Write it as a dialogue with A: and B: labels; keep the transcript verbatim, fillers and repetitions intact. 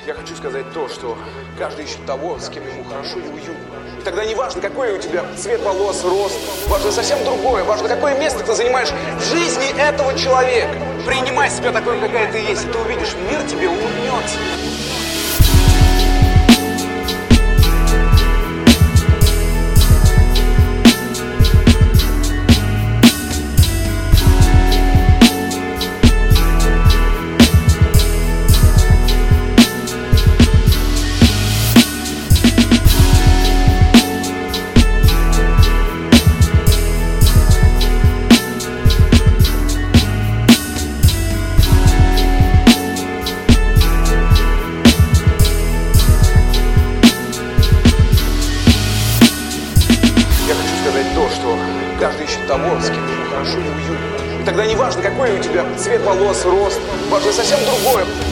A: Я хочу сказать то, что каждый ищет того, с кем ему хорошо и уютно. И тогда не важно, какой у тебя цвет волос, рост. Важно совсем другое. Важно, какое место ты занимаешь в жизни этого человека. Принимай себя такой, какая ты есть, и ты увидишь, мир тебе улыбнется. То, что каждый ищет того, с кем ему хорошо и уютно. И тогда не важно, какой у тебя цвет волос, рост. Важно совсем другое.